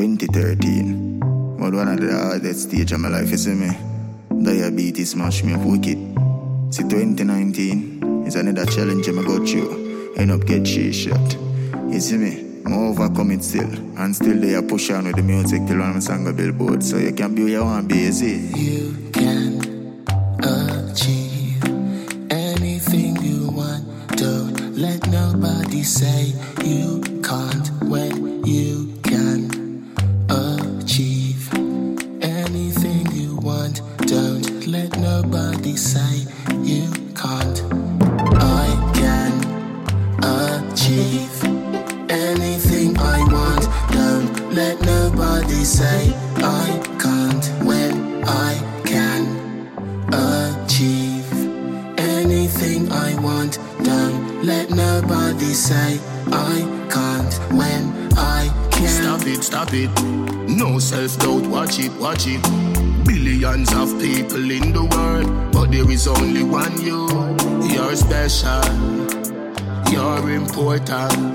2013. But one of the hardest stage of my life, you see me? Diabetes smash me up wicked. See 2019 is another challenge I go through. End up get shot. You see me? I overcome it still. And still they are push on with the music till one of my song a billboard. So you can be where you want to be, you see? You can achieve anything you want. Don't let nobody say you can't when you can achieve anything you want. Don't let nobody say you can't. I can achieve anything I want. Don't let nobody say I can't when I can achieve anything I want. Don't let nobody say I can't when I can. Stop it. No self-doubt, watch it. Billions of people in the world, but there is only one you. You're special, you're important.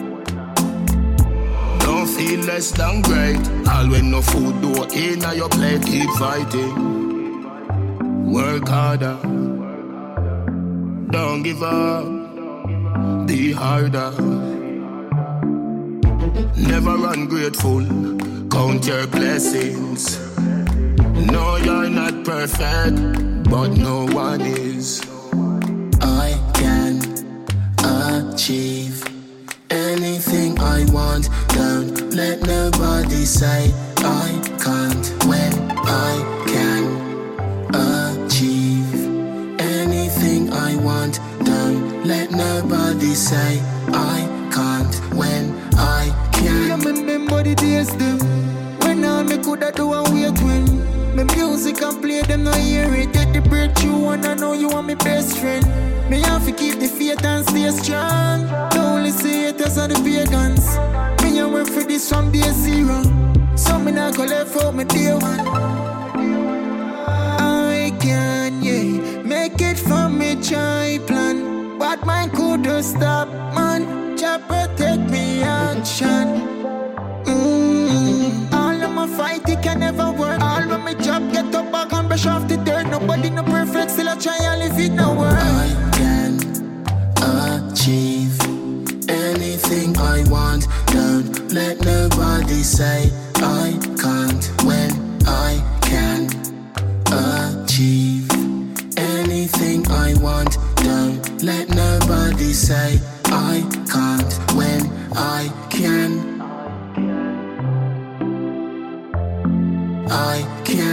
Don't feel less than great. All when no food do in your plate, keep fighting. Work harder. Don't give up. Be harder. Never ungrateful. Count your blessings. No, you're not perfect, but no one is. I can achieve anything I want. Don't let nobody say I can't when I can achieve anything I want. Don't let nobody say I can't when I can. I remember the days them when all me coulda do and wait when me music and play them no hear it. Take the breakthrough and I know you are my best friend. Me have to keep the faith and stay strong. Don't listen haters and the pagans. Me a work for this from day zero, so me not go left out my day one. I can, make it from me try plan. But mine coulda stop, man. Jah protect me action. All of my fight, it can never work. All of my job, get up back and brush off the dirt. Nobody no perfect, still I try and live it no work. I can achieve anything I want. Don't let nobody say I can't when I can achieve anything I want. Don't let nobody say I can't when I can. I can.